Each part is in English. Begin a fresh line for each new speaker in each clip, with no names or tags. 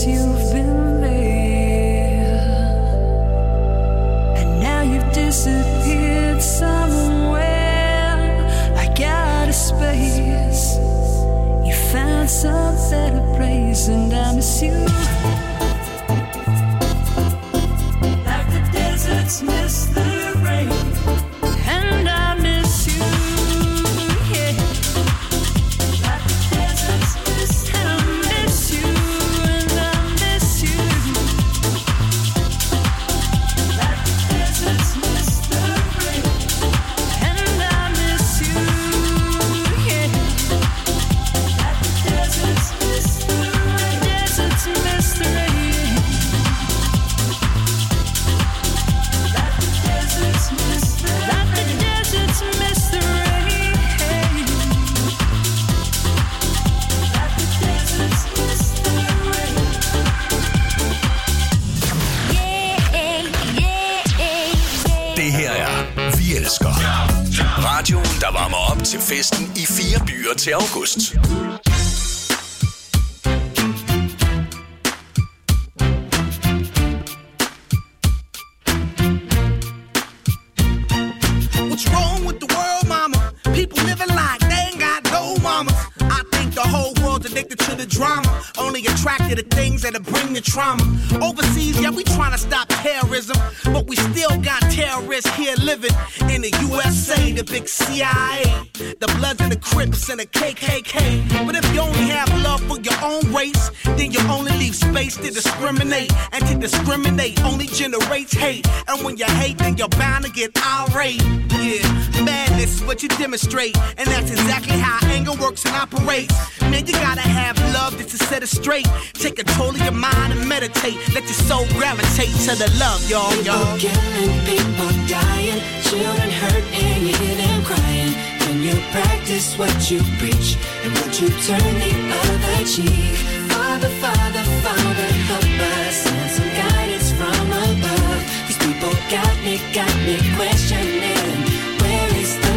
you've been there, and now you've disappeared somewhere. I got a space. You found some better place, and I miss you. Like the deserts miss the rain, and I miss you. Yeah. Like the deserts miss the rain, and I miss you, and I miss you. Like the deserts miss the rain, and I miss you. Yeah. Like the deserts miss the rain, deserts miss the rain. Like the deserts miss the rain, like the deserts miss the rain. Like the deserts miss the rain.
Det her er Vi Elsker. Radioen, der varmer op til festen i 4 byer til august.
What's wrong with the world, mama? People living like they ain't got no mamas. I think the whole world's addicted to the drama, only attracted to things that'll bring the trauma. Overseas, yeah, we trying to stop terrorism, but we still got terrorists here living in the USA, the big CIA, the Bloods and the Crips and the KKK. But if you only have love for your own race, then you only leave space to discriminate, and to discriminate only generates hate. And when you hate, then you're bound to get irate. Yeah, madness is what you demonstrate, and that's exactly how anger works and operates. Man, you gotta have love just to set it straight. Take control of your mind and meditate. Let your soul gravitate to the love, y'all.
People killing, people dying, children hurt and you hear them crying. When you practice what you preach, and would you turn the other cheek? Father, Father, Father, help us, send some guidance from above. These people got me questioning, where is the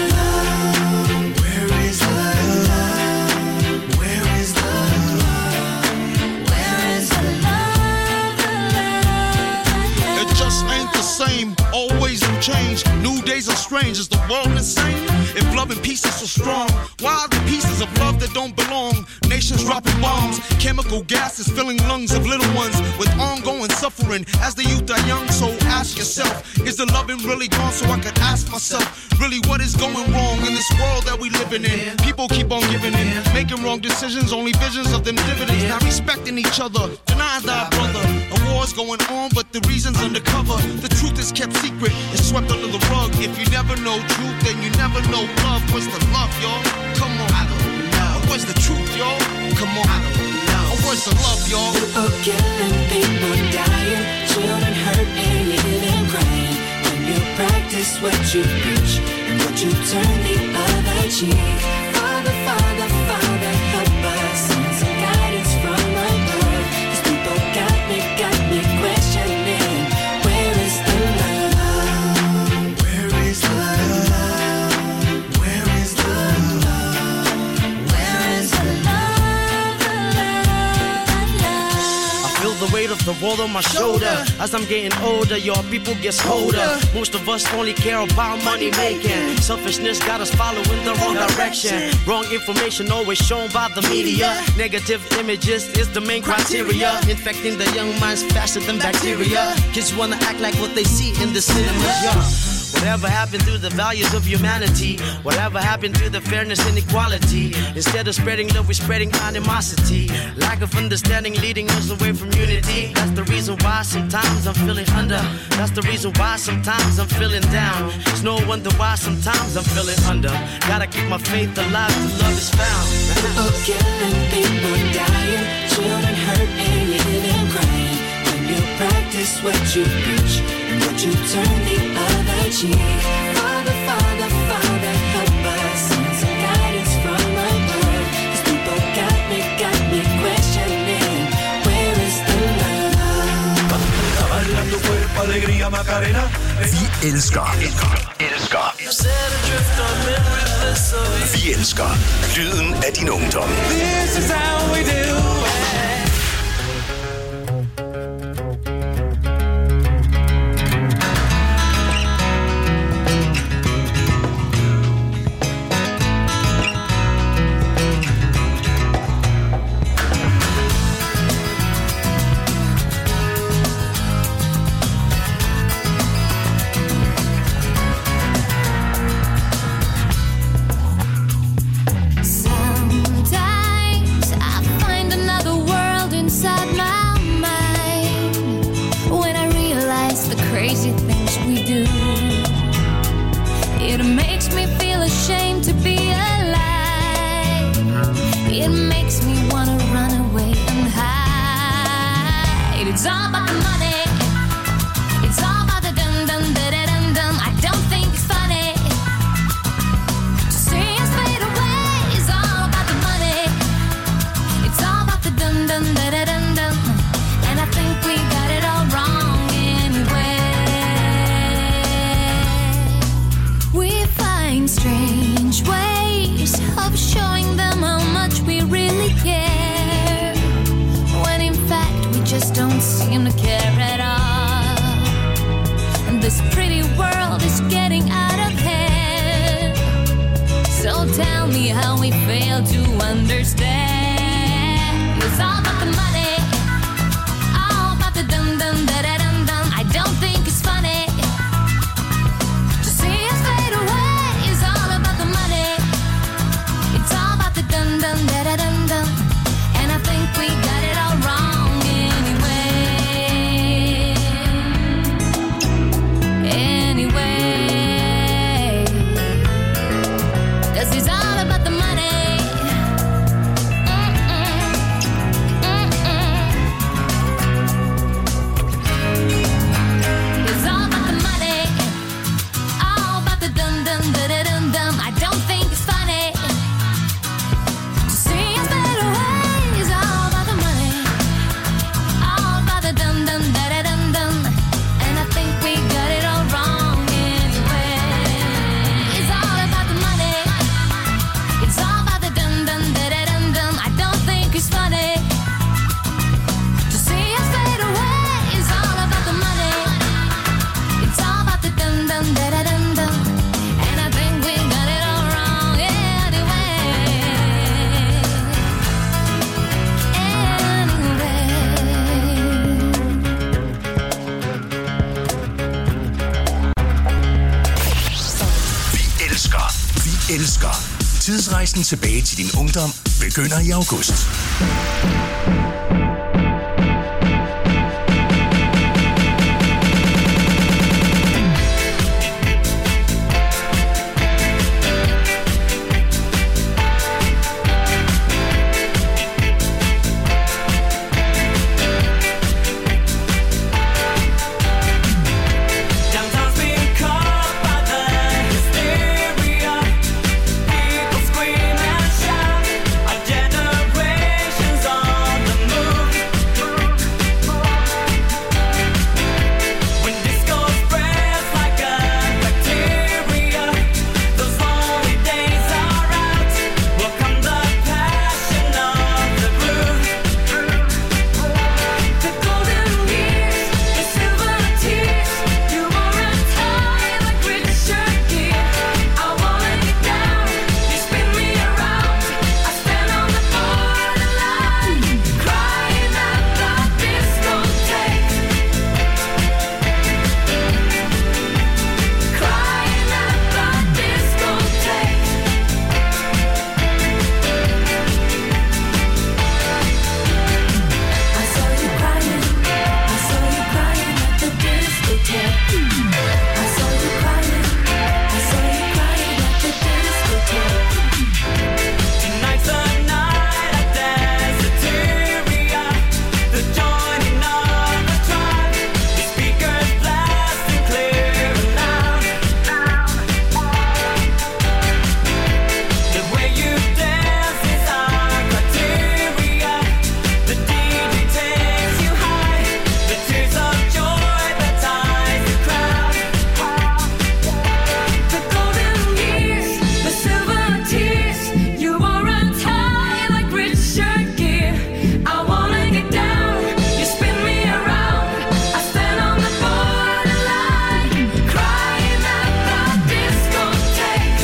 love? Where is the love? Where is the love? Where is the love? The love?
It just ain't the same, always in change. New days are strange, is the world insane? If love and peace is so strong, why are the pieces of love that don't belong? Nations dropping bombs, chemical gases filling lungs of little ones with ongoing suffering as the youth are young. So ask yourself, is the loving really gone? So I could ask myself, really what is going wrong in this world that we living in? People keep on giving in, making wrong decisions, only visions of them dividends. Not respecting each other, denying thy brother. A war's going on, but the reason's undercover. The truth is kept secret, it's swept under the rug. If you never know truth, then you never know love. Where's the love, y'all? Come on, I don't know. Where's the truth, y'all? Come on, I don't know. Where's the love, y'all?
People killing, people dying, children hurt and you hear them crying. When you practice what you preach, and would you turn the other cheek? Father, Father, Father, help us, send some guidance from above. These people got me questioning, where is the love? Where is the love? Where is the love? Where is the love? The love?
I feel the weight of the world on my shoulder. As I'm getting older, your people get colder. Most of us only care about money making. Selfishness got us following the wrong direction. Wrong information always shown by the media. Negative images is the main criteria, infecting the young minds faster than bacteria. Kids wanna act like what they see in the cinema. Yeah. Whatever happened to the values of humanity? Whatever happened to the fairness and equality? Instead of spreading love, we're spreading animosity. Lack of understanding leading us away from unity. That's the reason why sometimes I'm feeling under. That's the reason why sometimes I'm feeling down. It's no wonder why sometimes I'm feeling under. Gotta keep my faith alive till love is found.
People killing, people dying, children hurt and you hear them crying. When you practice what you preach, and would you turn the other cheek? Father, Father, Father, help us, send some guidance from above. These people got me questioning, where is the love?
Baila tu cuerpo, alegría, Macarena.
Vi elsker. Vi elsker lyden af din ungdom.
This is how we do it.
It's all about the money. It's all about the dum dum da da dum dum. I don't think it's funny to see us fade away. It's all about the money. It's all about the dum dum da da dum dum. And I think we got it all wrong anyway. We find strange ways of showing them how much we really care, when in fact we just don't seem to care at all. And this pretty world is getting out of hand. So tell me how we fail to understand. It's all about the money, all about the dum dum da da dum dum. I don't think it's funny to see us fade away. It's all about the money. It's all about the dum dum da da dum dum. And I think we got it all wrong anyway. Anyway, 'cause it's all about the money. It's all about the money, all about the dum dum da da dum dum. I don't think it's funny to see us fade away. It's all about the money, all about the dum dum da da dum dum. And I think we got it all wrong anyway. It's all about the money. It's all about the dum dum da da dum dum. I don't think it's funny to see us fade away. It's all about the money. It's all about the dum dum da da dum dum. And I think we got it all wrong anyway.
Vi elsker. Tidsrejsen tilbage til din ungdom begynder i august.
Downtown's being caught by the hysteria. People scream and shout. Our generation's on the move. When disco spreads like a bacteria, those lonely days are out. Will come the passion of the groove. The golden years, the silver tears, you wore a tie like Richard Gere. I wanna get down, you spin me around. I stand on the borderline, crying at the discotheque. Crying at the discotheque. I saw you crying, I saw you crying at the discotheque. I saw you crying, I saw you crying at the discotheque. Tonight's the night at Danceteria, the joining of the tribe. The speakers blasting clear and loud. The way you dance is our criteria. The DJ takes you high. The tears of joy that ties the crowd. The golden years, the silver tears. You wore a tie like Richard Gere. I wanna get down, you spin me around. I stand on the borderline, crying at the discotheque.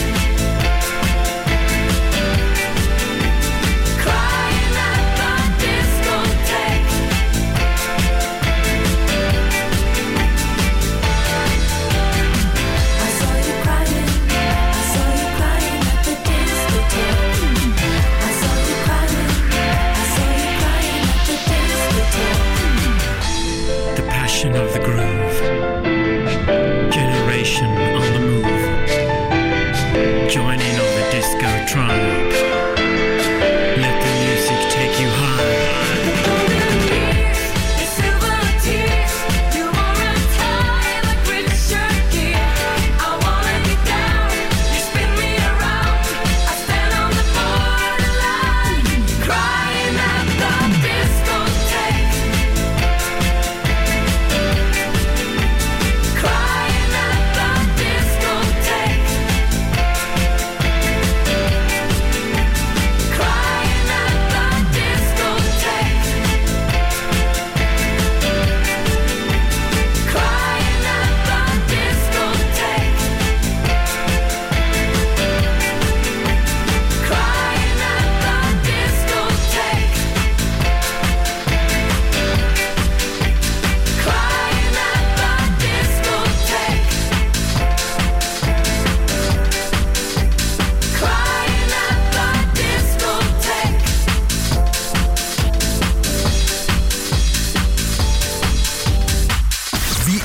Crying at the discotheque. I saw you crying, I saw you crying at the discotheque. I saw you crying, I saw you crying at the discotheque.
The passion of the groove. Generation on the move. Joining of the disco tribe. Let the music take you high.
The golden years, the silver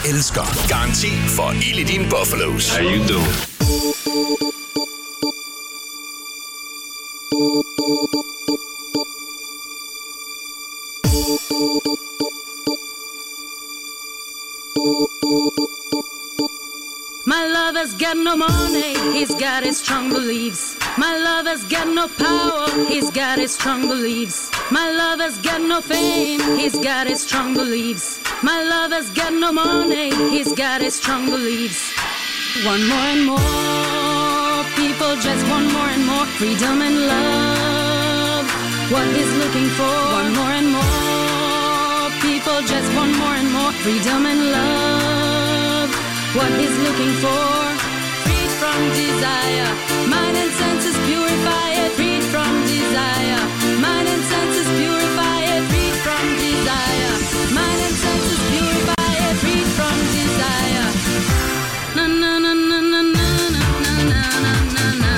elsker. Garanti for ild i dine Buffalos.
How you doing?
My lover's got no money, he's got his strong beliefs. My lover's got no power, he's got his strong beliefs. My lover's got no fame, he's got his strong beliefs. My lover's got no money, he's got his strong beliefs. One more and more, people just want more and more freedom and love. What he's looking for, one more and more, people just want more and more freedom and love. What he's looking for, freed from desire, mind and senses purify it, freed from desire, mind and senses purify it, freed from desire, mind and senses purify it, freed from desire. Na na na na na na na na na na na.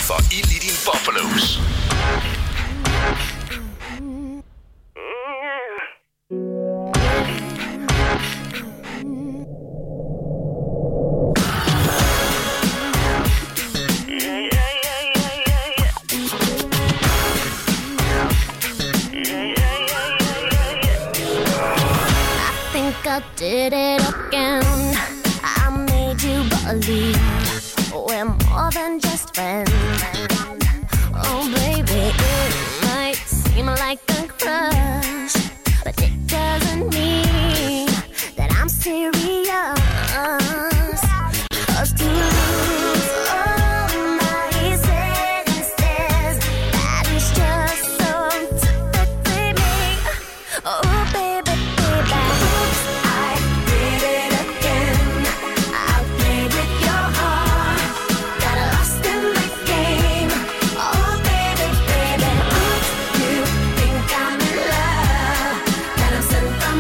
for ild i dine buffalos.
I did it again. I made you believe we're more than just friends. Oh baby, it might seem like a crush, but it doesn't mean that I'm serious. 'Cause to lose all my senses, that is just so typically me. Oh baby, baby, I did it again. I played with your heart, got lost in the game. Oh baby, baby, you think I'm in love, that I'm sent from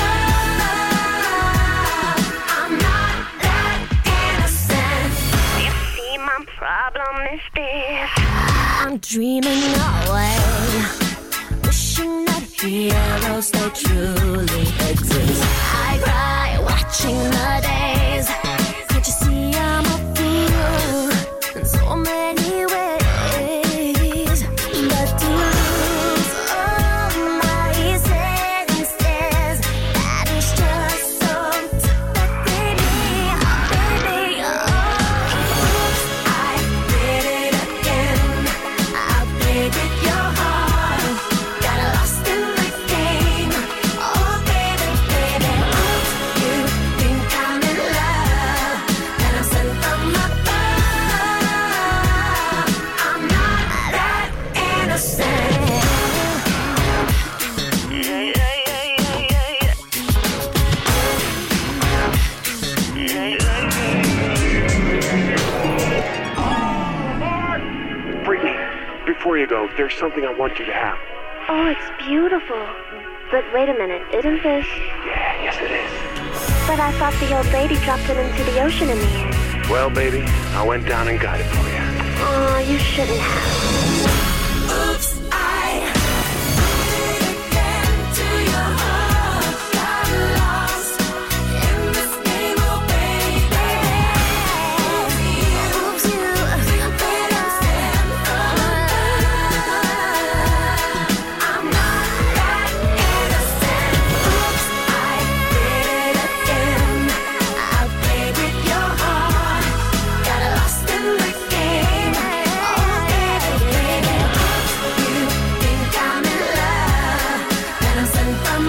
above. I'm not that innocent. You see, my problem is this: I'm dreaming away, wishing that heroes they truly exist. I cry watching the days. Can't you see I'm a fool in so many ways? But to lose all my senses, that is just so typically me. Oh baby, oops, I did it again. I played with your heart, got lost in the game. Oh baby, baby, oops, you think I'm in love, that I'm sent from above. I'm not that innocent.
Freaky, before you go, there's something I want you to have.
Oh, it's beautiful. But wait a minute, isn't this?
Yeah, yes it is.
But I thought the old lady dropped it into the ocean in the end.
Well, baby, I went down and got it for you.
Oh, you shouldn't have.
Oops, I did it again to your heart. Got lost in this game, oh baby. Oops, you think I'm sent from above. I'm not that innocent. Oops, I did it again. I played with your heart, got lost in the game. Oh baby, baby, you think I'm in love, that I'm sent from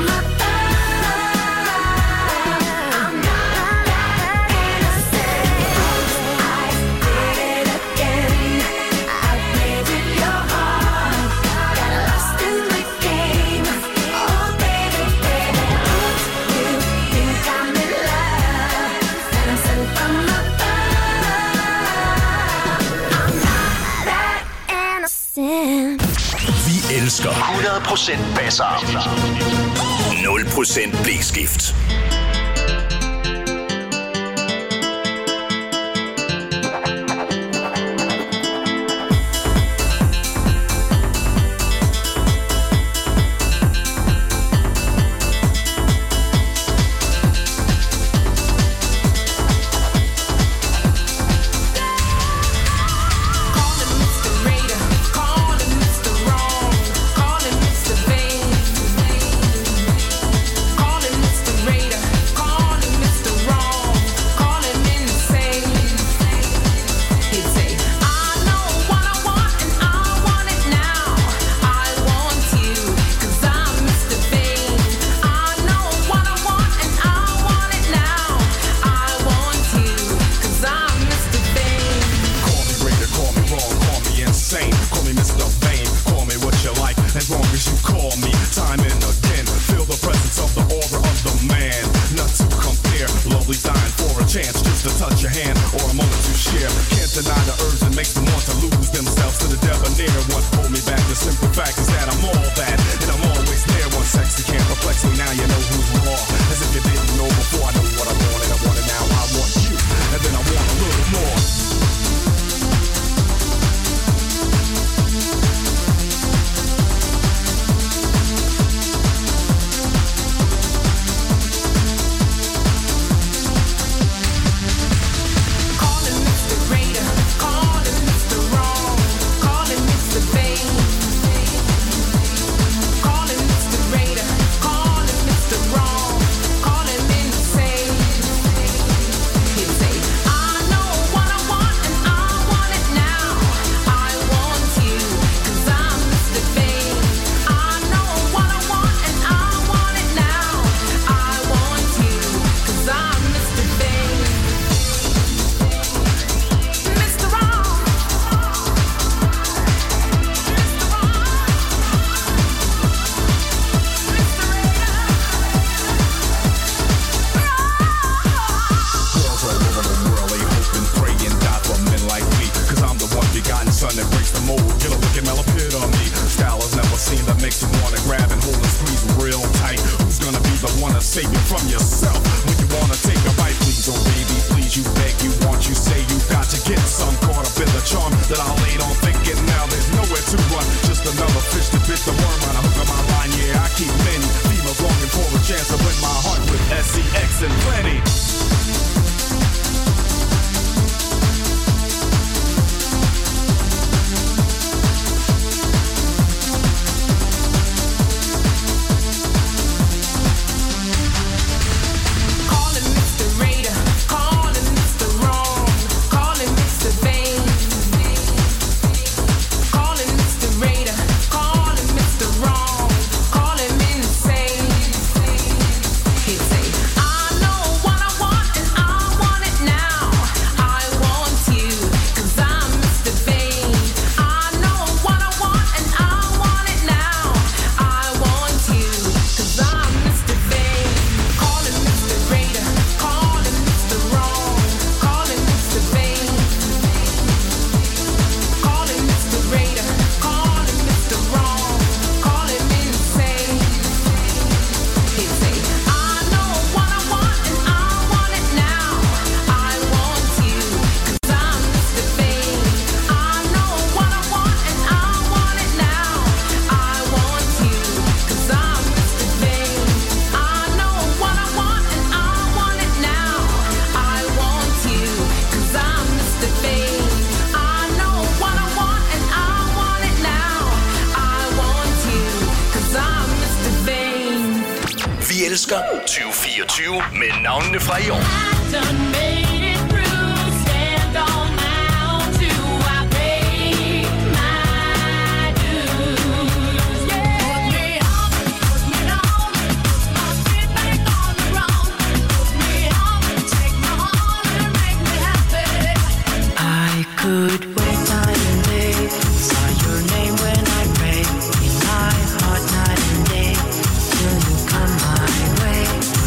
above. I'm not that innocent. I did it again. I played with your heart, got lost in the game. Oh baby, baby, you think I'm in love, that I'm sent from above. I'm not that innocent.
Vi elsker 100% basser. 0% blæskift.
Calling Mr. Raider.
son that breaks the mold. Get a look at Mel epitome. Style is never seen that makes you wanna grab and hold and squeeze real tight. Who's gonna be the one to save you from yourself when you wanna take a bite? Please, oh baby, please, you beg, you want, you say you got to get some. Caught up in the charm that I laid on thinking now there's nowhere to run. Just another fish to bit the worm on a hook of my line. Yeah, I keep many females longing for a chance to win my heart with SCX and plenty.
elsker 2024 med navnene fra i år.
Could wait night and day, saw your name when I pray, in my heart night and day, till you come my way.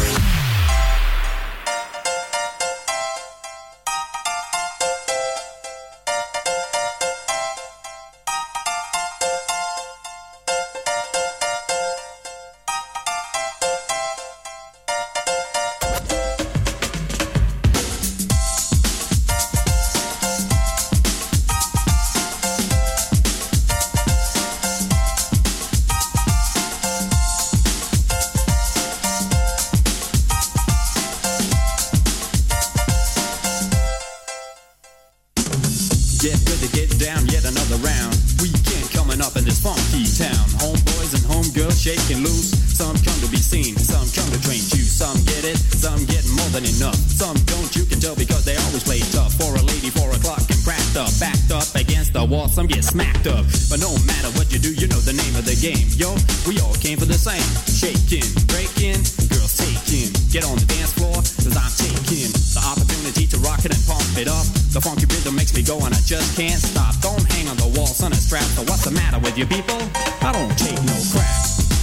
Get good to get down, yet another round. Weekend coming up in this funky town. Homeboys and homegirls shaking loose. Some come to be seen, some come to drink juice. Some get it, some get more than enough. Some don't, you can tell because they always play tough. For a lady, 4 o'clock and cracked up. Backed up against the wall, some get smacked up. But no matter what you do, you know the name of the game. Yo, we all came for the same. Shaking, breaking, girls taking. Get on the dance floor, cause I'm taking the opportunity to rock it and pump it up. The funky rhythm makes me go and I just can't stop. Don't hang on the wall, son, a strap. So what's the matter with you people? I don't take no crap.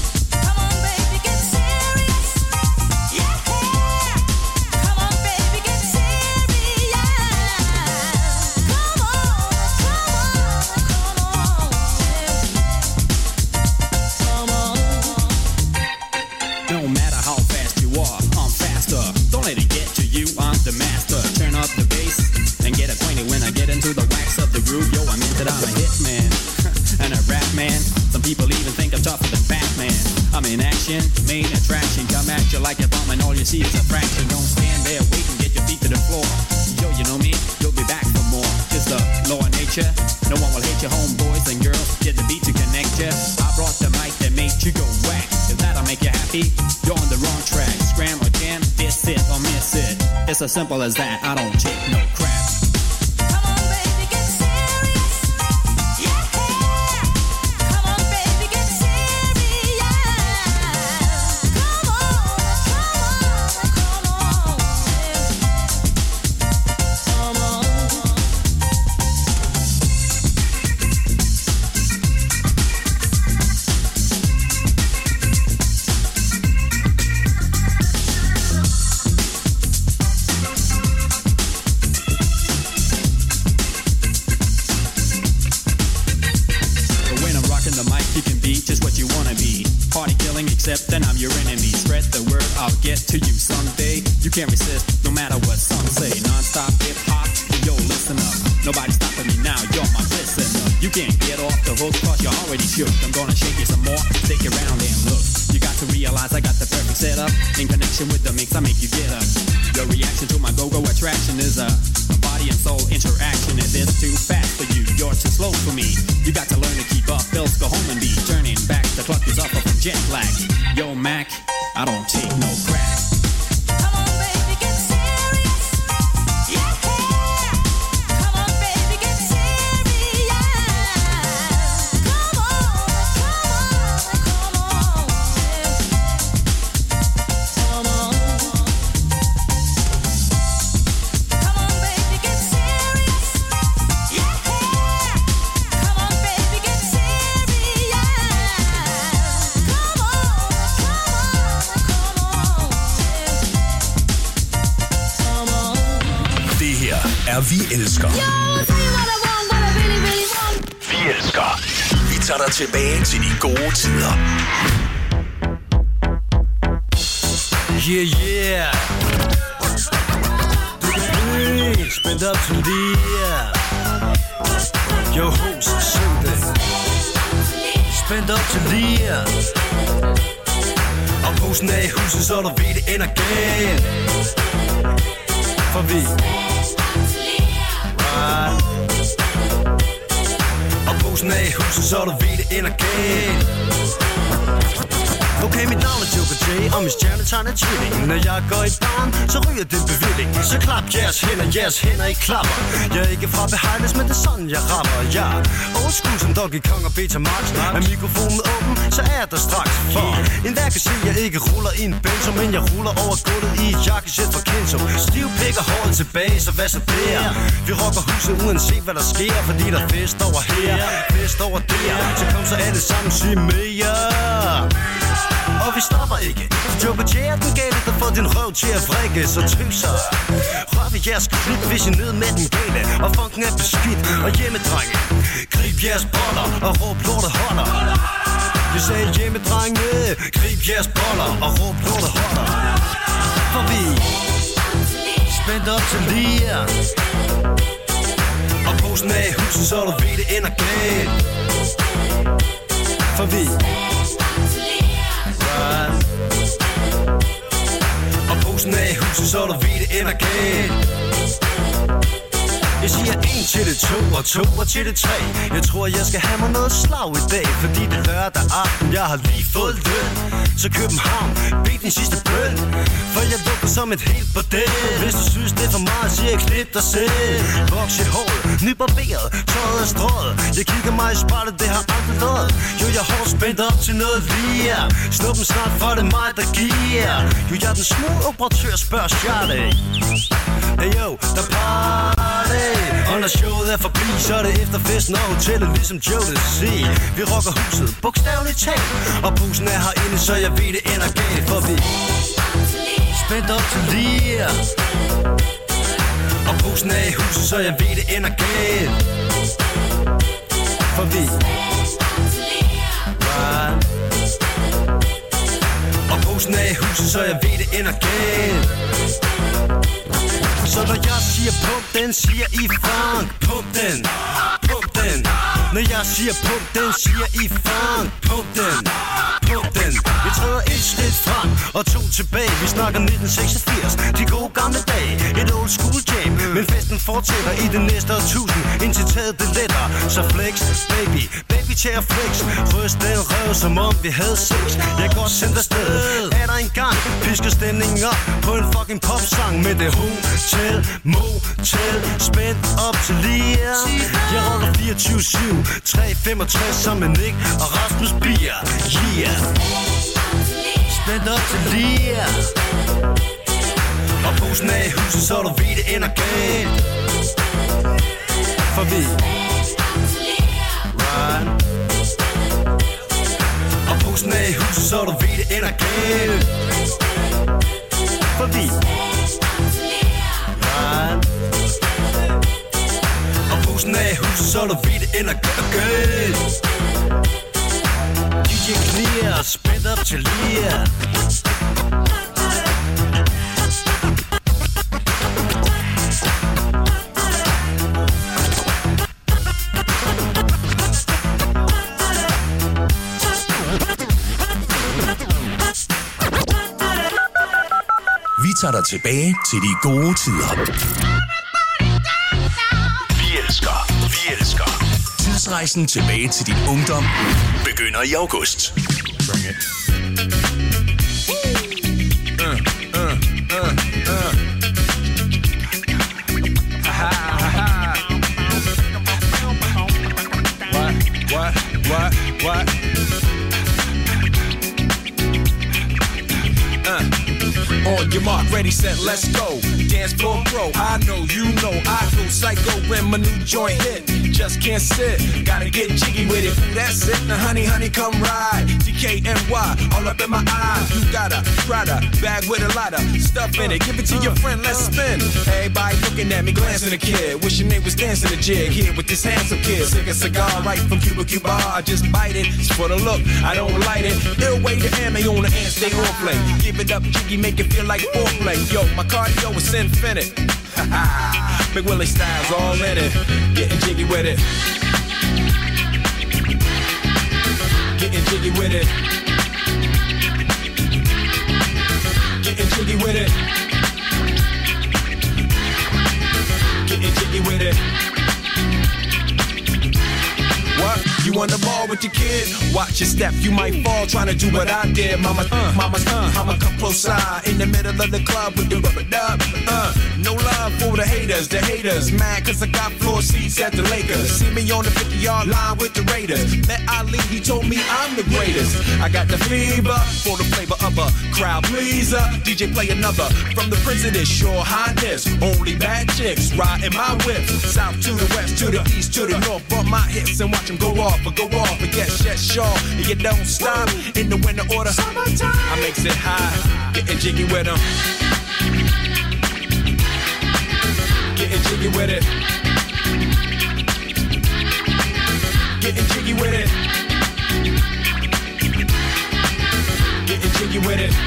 No matter how fast you are, I'm faster. Don't let it get to you, I'm the master. Turn up the bass and get acquainted when I get into the wax of the groove. Yo, I meant that I'm a hitman and a rap man. Some people even think I'm tougher than Batman. I'm in action, main attraction. Come at you like a bomb and all you see is a fraction. Don't stand there, wait and get your feet to the floor. Yo, you know me, you'll be back for more. It's the law of nature. No one will hate you, homeboys and girls. Get the beat to connect you. I brought the mic that made you go whack. If that'll make you happy, you're on the wrong track. Scram or jam, this it or miss it. It's as simple as that. I don't take no crap. accept, then I'm your enemy. Spread the word, I'll get to you someday. You can't resist, no matter what some say. Non-stop hip-hop, yo, listen up. Nobody stopping me now, you're my listener. You can't get off the hook, cause you're already shook. I'm gonna shake you some more, stick around and look. You got to realize I got the perfect setup. In connection with the mix, I make you get up. Your reaction to my go-go attraction is a body and soul interaction. If it's too fast for you, you're too slow for me. You got to learn to keep up, else go home and be turning back. The clock is up from jet lag. Yo, Mac, I don't take no crap.
Vi elsker. Vi elsker. Vi tager dig tilbage til de gode tider.
Yeah, yeah. Du kan blive spændt op til lige. Yo, host, syng det. Spændt op til lige. Og posen er i huset, så du ved det ender galt. For vi og posen er i huset, så du ved det ender galt. Okay, mit navn er Joker J, og min stjernetegn er tvilling. Når jeg går i barn, så ryger det bevilling. Så klap jeres hænder i klapper. Jeg er ikke fra Behighlands, men det er sådan, jeg rapper. Jeg er old school som Donkey Kong og Betamax. Er mikrofonen åben, så er der straks. For enhver kan se, jeg ikke ruller i en benzo, men jeg ruller over gulvet i et jakkesæt fra Kenzo. Stiv pik og håret tilbage, så hvad så der? Vi rocker huset uanset hvad der sker, fordi der er fest over her, fest over der. Så kom så alle sammen, sig mere. Og vi stopper ikke. Joker J er den gale, der får din røv til at vrikke. Så tøser. Rør ved jeres klip, hvis I ned med den gale. Og funken er beskidt og hjemmedrenge. Grib jeres boller og råb lortet holder. Jeg sagde hjemmedrenge. Grib jeres boller og råb lortet holder. For vi spændt op til lige. Og posen er i huset, så du ved det ender galt. For vi og posen er i huset, så du ved det ender galt. Jeg siger 1 til det 2 og 2 til det 3. Jeg tror jeg skal have mig noget slag i dag, fordi det er lørdag aften, jeg har lige fået løn. Så København, bed din sidste bøn, for jeg lugter som et helt bordel. Hvis du synes det er for meget, siger jeg klip dig selv. Voks i håret, nybarberet, tøjet er strøget. Jeg kigger mig i spejlet, det har aldrig løjet. Jo, jeg er hårdt spændt op til noget lige. Snuppen snart, for det er mig, der giver. Jo, jeg er den smooth operatør, spørger Charlie. Hey yo, der party. Og når showet er forbi, så er det efter festen og hotellet, ligesom Jodeci. Vi rocker huset, bogstaveligt talt. Og posen er herinde, så jeg ved det ender galt. For vi spændt op til lige. Og posen er i huset, så jeg ved det ender galt. For vi og posen er i huset, så jeg ved det ender galt. Så når jeg siger pump den, siger I funk. Pump den, pump den. Når jeg siger pump den, siger I funk. Pump den, pump den. Vi træder 1 skridt frem og 2 tilbage. Vi snakker 1986, de gode gamle dage. Et old school jam, men festen fortsætter i det næste årtusind. Indtil taget det letter, så flex, baby. Baby til at flex. Ryst den røv, som om vi havde sex. Jeg er godt sendt afsted. Er der en gang, pisker stemningen op på en fucking popsang med det hotel, motel, spændt op til lige. Jeg roller 24/7, 365 sammen med Nick og Rasmus Bier. Yeah. Spændt op til lige. Og posen er i huset, så du ved det ender galt. For vi og posen er i huset, så du ved det ender galt. For vi og posen er i huset, så du ved det ender galt. DJ Clear, spænd op til lige.
Vi tager dig tilbage til de gode tider. Vi elsker. Tidsrejsen tilbage til din ungdom begynder i august.
Bring it. What? On your mark, ready, set, let's go. Dance floor pro, I know, you know, I go psycho when my new joint hit. Just can't sit, gotta get jiggy with it. Ooh, that's it, now honey, come ride. DKNY, all up in my eye. You got a Prada bag with a lot of stuff in it. Give it to your friend, let's spin. Everybody looking at me, glancing a kid. Wishing they was dancing a jig here with this handsome kid. Sick a cigar right from Cuba Cuba. I just bite it, it's for the look, I don't light it. Ill way to ammo on the hand, stay on play. Give it up, jiggy, make it feel like foreplay. Yo, my cardio is infinite. Big Willie style's all in it. Getting jiggy with it. Getting jiggy with it. Getting jiggy with it. Getting jiggy with it. What? You on the ball with your kid? Watch your step, you might fall trying to do what I did. Mama, I'ma come close side in the middle of the club with the rubber dub. No love for the haters. Mad cause I got floor seats at the Lakers. See me on the 50-yard line with the Raiders. Met Ali, he told me I'm the greatest. I got the fever for the flavor of a crowd pleaser. DJ play another from the President's Your Highness. Only bad chicks riding my whip. South to the west, to the east, to the north. Bump my hips and watch them go off. But get shut shaw. And you don't stop in the winter order. Summertime. I makes it high. Getting jiggy with them. Getting jiggy with it. Getting jiggy with it. Getting jiggy with it.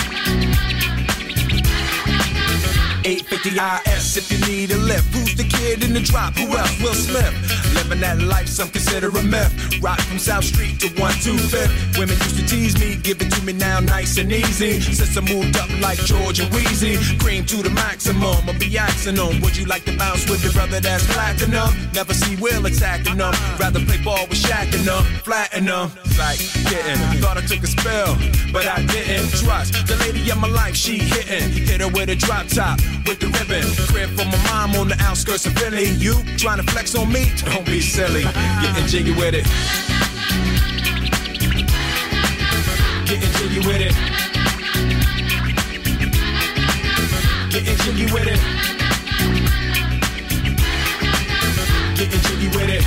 850 IS if you need a lift. Who's the kid in the drop? Who else? Will Smith. Living that life, some consider a myth. Rock from South Street to 125th. Women used to tease me, give it to me now nice and easy. Since I moved up like George and Wheezy, cream to the maximum. I'll be axing them. Would you like to bounce with your brother that's platinum? Never see Will attacking them. Rather play ball with Shaq and them, flatten them. Like getting, thought I took a spell, but I didn't. Trust the lady of my life, she hitting. Hit her with a drop top, with the ribbon. Crib for my mom on the outskirts of Philly. You trying to flex on me? Don't be silly. Getting jiggy with it. Getting jiggy with it. Getting jiggy with it. Getting jiggy with it.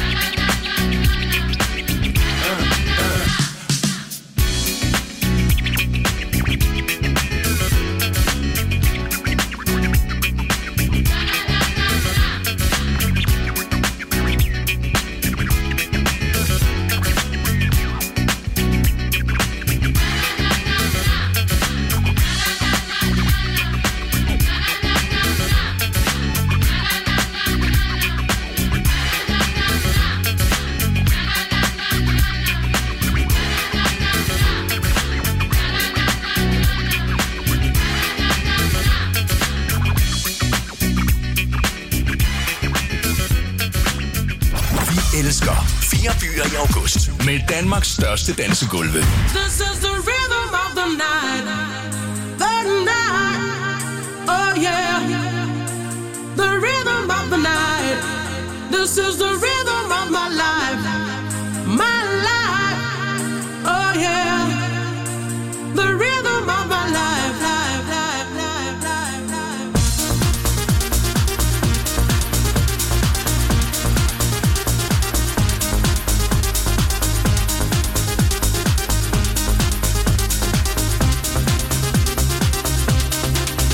elsker 4 byer i august med Danmarks største dansegulve.
This is the rhythm of the night. The night. Oh yeah. The rhythm of the night. This is the rhythm of my life. My life. Oh yeah. The rhythm of my life. Life, life, life, life, life.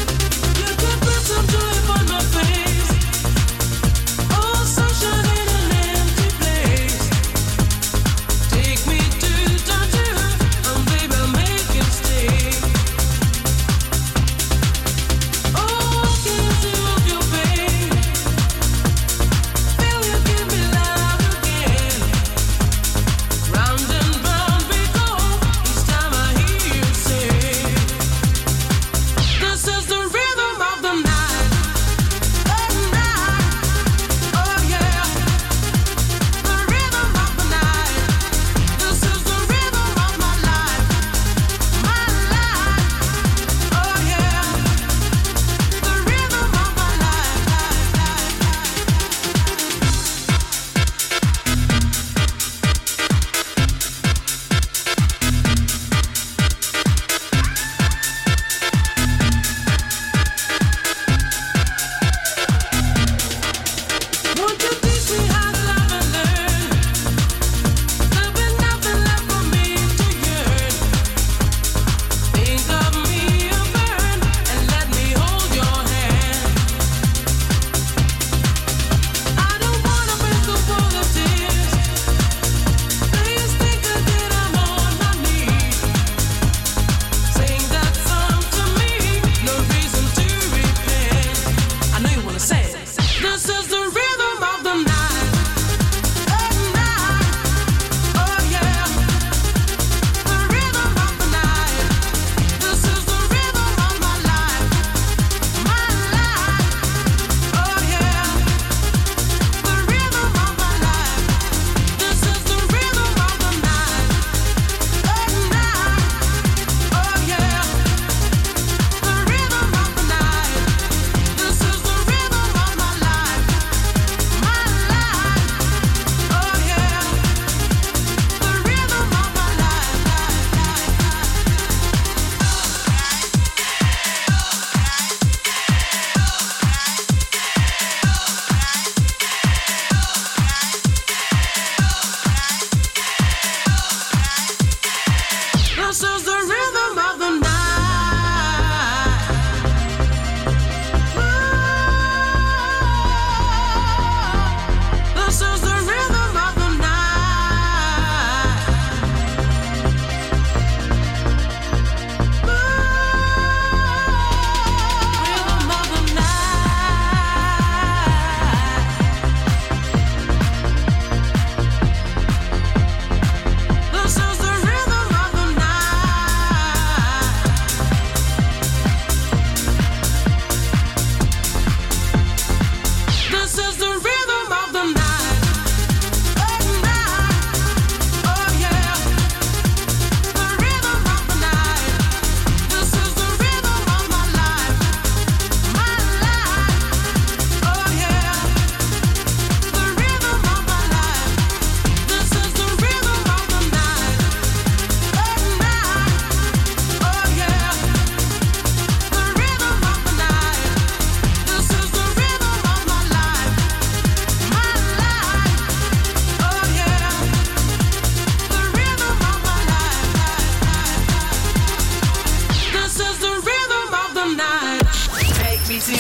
You can put some joy upon my face. Oh, sunshine in an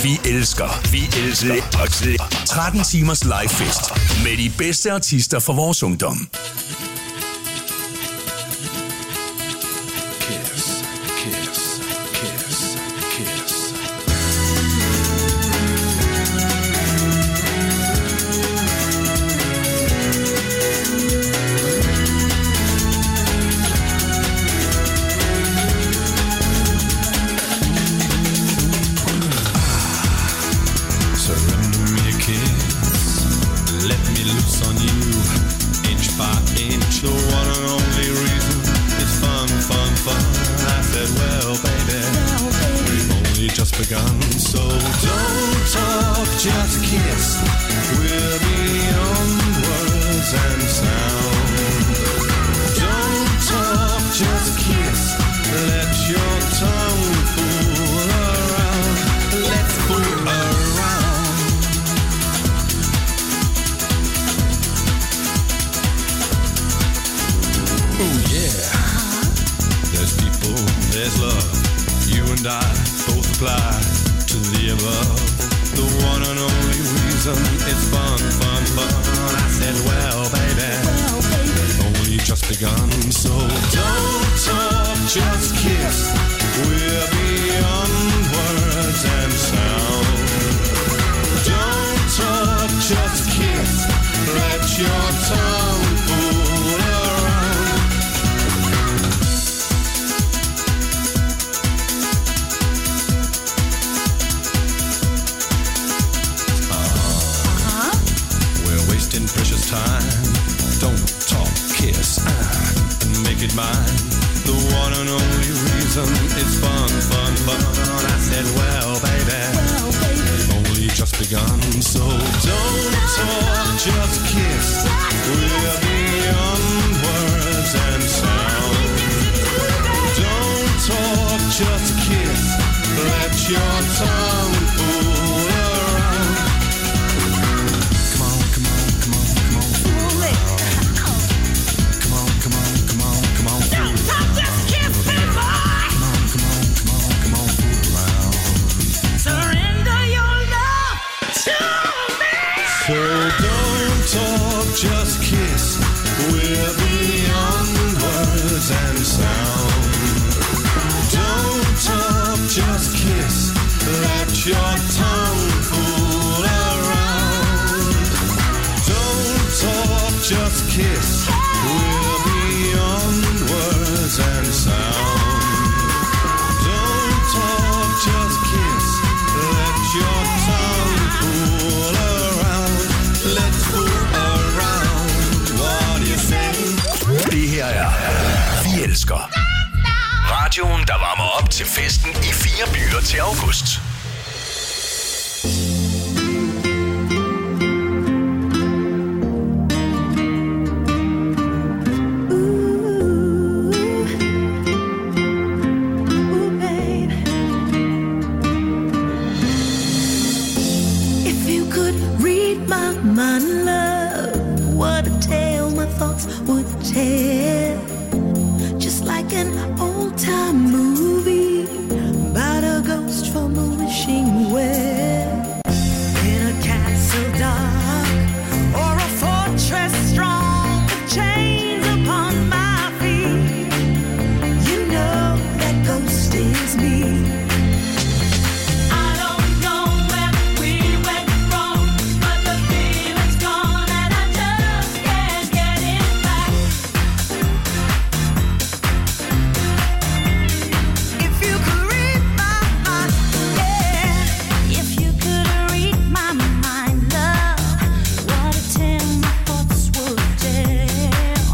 Vi elsker og 13 timers livefest med de bedste artister fra vores ungdom. Radioen, der varmer op til festen i 4 byer til august.
What a tale my thoughts would tell.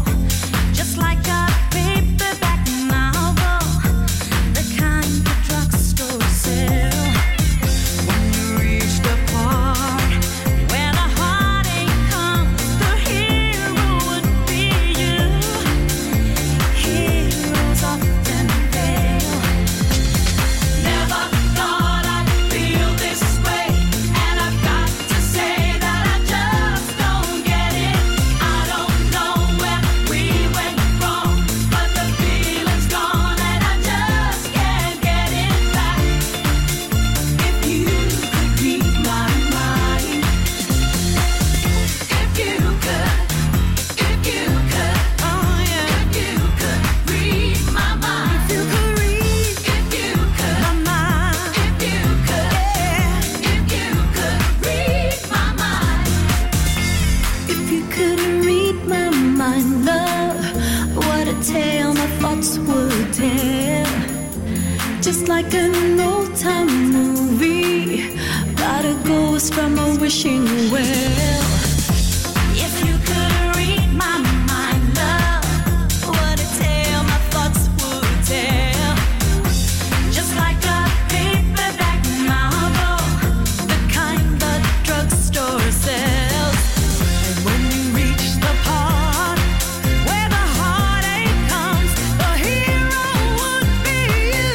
thoughts would tell. Just like an old-time movie about a ghost from a wishing well. If you could read my mind, love, what a tale my thoughts would tell. Just like a paperback novel, the kind the drugstore sells. And when you reach the part where the heartache comes, the hero would be you.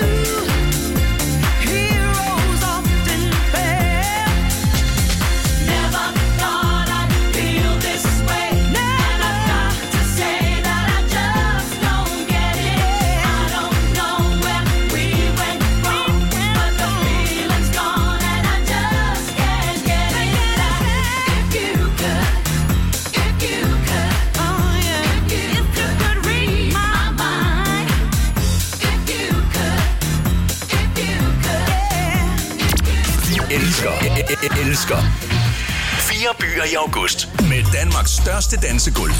Heroes often fail. Never thought I'd feel this way. And I've got to say that I just don't get it. I don't know where we went wrong, but the feeling's gone and I just can't get it. If you could, oh yeah, if you could read my mind. If you could,
Vi elsker 4 byer i august med Danmarks største dansegulv.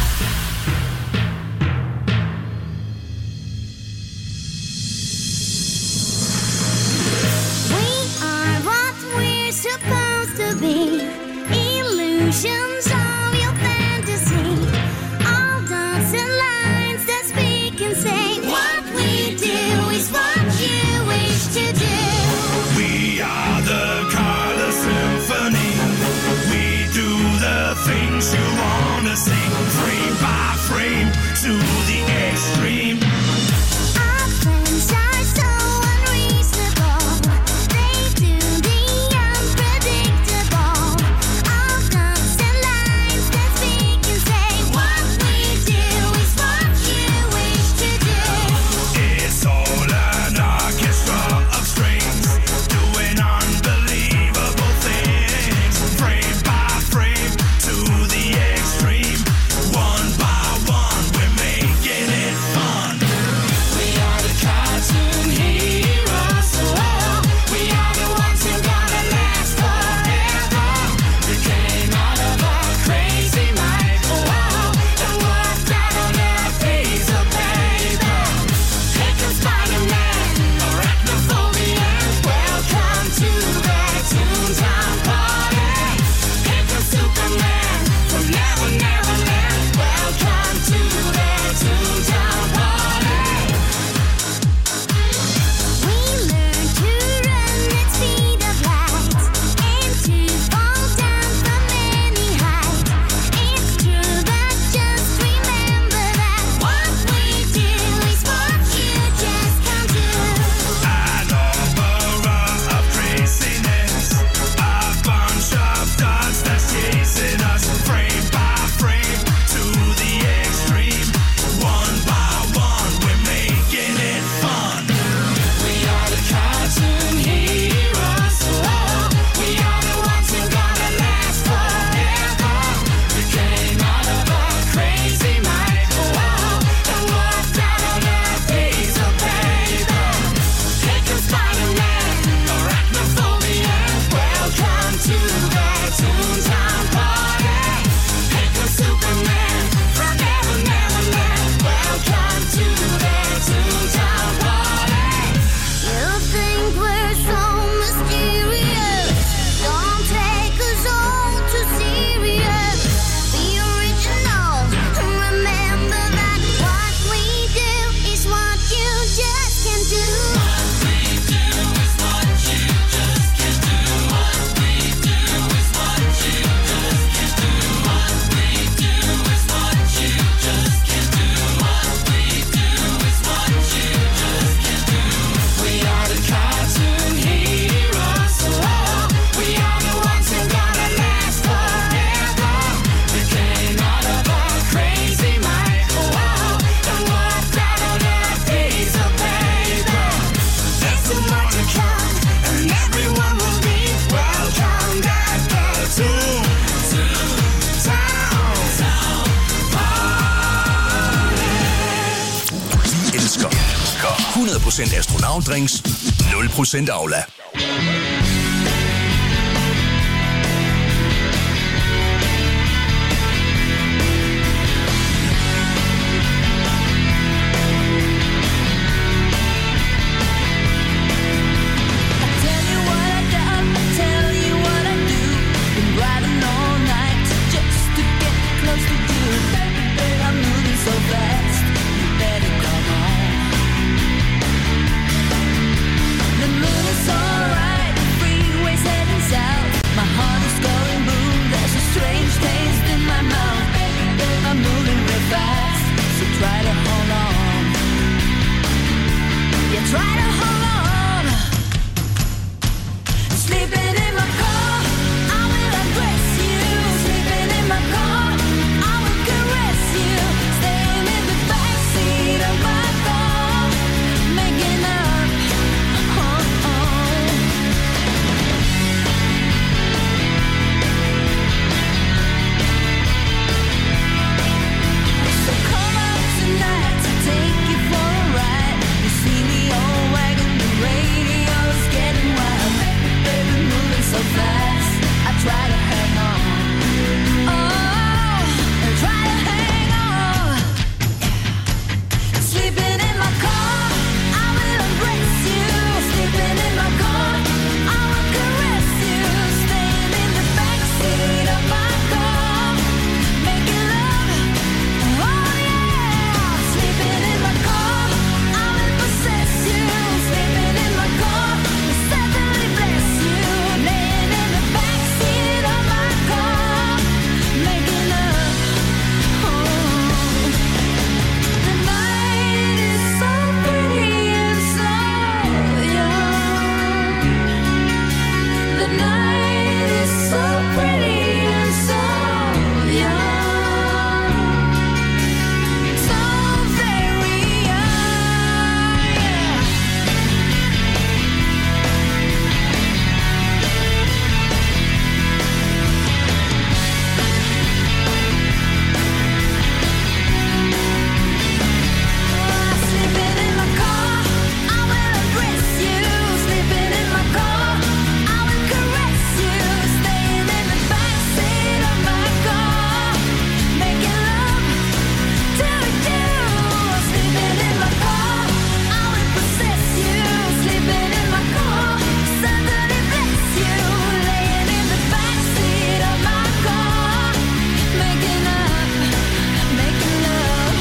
We are what we're supposed to be. Illusions of your fantasy. All dots and lines that speak and say what we do is what you wish to do.
We are the color symphony. We do the things you wanna sing, frame by frame to the extreme.
Our friends are so unreasonable. They do the unpredictable. All dots and lines that speak and say what we do is what you wish to do.
It's all an orchestra of strings doing unbelievable things, frame by frame to the extreme. One by one, we're making it fun. We are the cartoon heroes. Oh, we are the ones who gonna last forever. We came out of a crazy mind. Oh, and walked out on a piece of paper. Here comes Spider-Man, arachnophobian. Welcome to the Toontown Party. Here comes Superman from Never Never Land. Welcome to the Toontown Party.
We learn to run at speed of light and to fall down from any height. It's true, but just remember that what we do is what you just can't do.
An opera of craziness, a bunch of dots that's chasing us, frame by frame to the extreme. One by one, we're making it fun. We are the cartoon heroes. Oh, we are the ones who gonna last forever. We came out of a crazy mind. Oh, and walked out on a piece of paper. Here comes Spider-Man, arachnophobian. Welcome to the Toontown Party. Here comes Superman from Never Never Land. Welcome to the Toontown Party.
You think we're so mysterious? Don't take us all too serious. Be original. Remember that what we do is what you just can't do. What we do is what you just can't do. What we do is what you just can't do. What we do is what you just can't do. What we do is what you just can't do.
We are the cartoon heroes. Oh, we are the ones who gonna last forever. We came out of a crazy mind. Oh, and walked out on a piece of paper. There's so much to come, and everyone will be welcome at the Toontown Party.
Vi elsker 100% astronautdrinks, 0% Aula.
so fast, you better come on. The moon is alright, the freeway's heading south. My heart is going boom, there's a strange taste in my mouth. I'm moving real fast, so try to hold on. Yeah, try to hold on. Sleeping in my car, I will embrace you. Sleeping in my car, I will caress you. Staying in the backseat of my car, making up. Oh, oh. So come up tonight to take you for a ride. You see me all wagging, the radio's getting wild. Baby, moving so fast, I try to hang on. Oh, I try to hang on. Sleeping in my car, I will embrace you. Sleeping in my car, I will caress you. Staying in the backseat of my car, making love. Oh yeah, sleeping in my car, I will possess you. Sleeping in my car, will certainly bless you. Laying in the backseat of my car, making love. Oh, the night is so pretty and so young. The night is so pretty and so young. So very young, yeah. Sleeping in my car, I will embrace you. Sleeping in my car, I will caress you. Staying in the backseat of my car, making love to you. Sleeping in my car, I will possess you. Sleeping in my car, certainly bless you. Laying in the backseat of my car, making up, making love.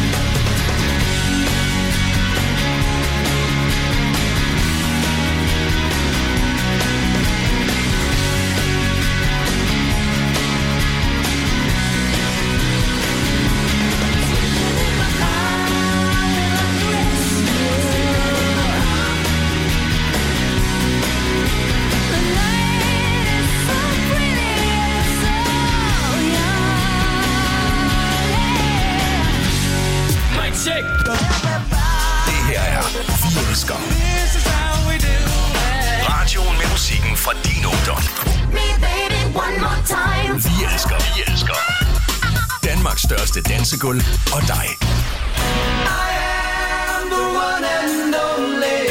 Check. Det her er Vi Elsker. Radioen med musikken fra din ungdom. Vi elsker. Vi elsker. Danmarks største dansegulv og dig.
I am the one and only.